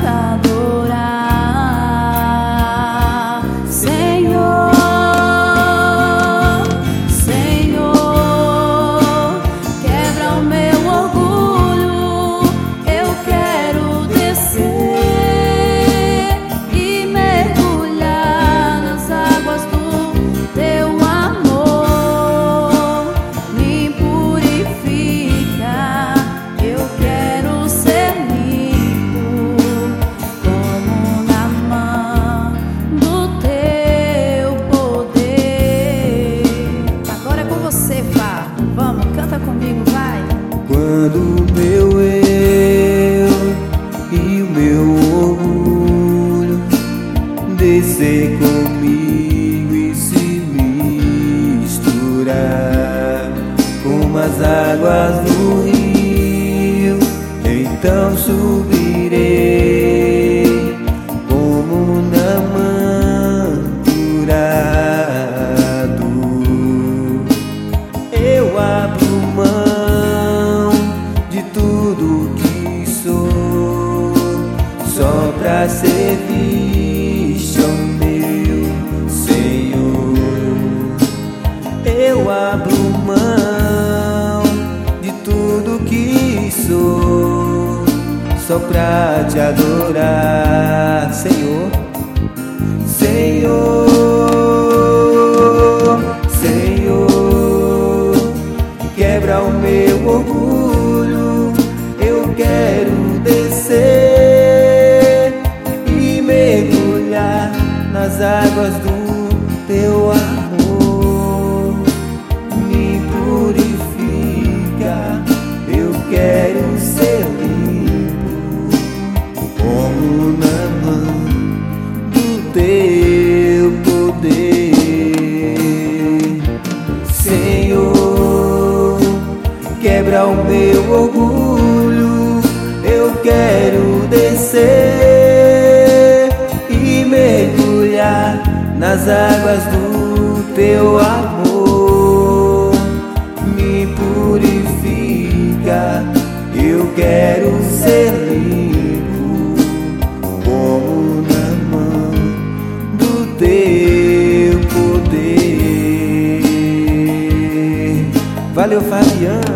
adorar. Senhor, Senhor, quebra o meu orgulho. Eu quero descer e mergulhar nas águas do teu amor. Me purifica, eu quero ser limpo como na mão do teu poder. Agora é com você, Fá. Vamos, canta comigo, vai. Quando o meu eu e o meu orgulho descer comigo e se misturar com as águas do rio, então subirei como namanturado. Eu abro mão de tudo que sou, só pra servir ao meu Senhor. Eu abro mão de tudo que sou, só pra te adorar, Senhor. Senhor, Senhor, quebra o meu orgulho. Eu quero descer e mergulhar nas águas do teu amor. Me purifica, eu quero ser limpo como na mão do teu poder. Senhor, quebra o meu orgulho. Eu quero descer e mergulhar nas águas do teu amor. Me purifica, eu quero ser limpo como na mão do teu poder. Valeu, Fabiano.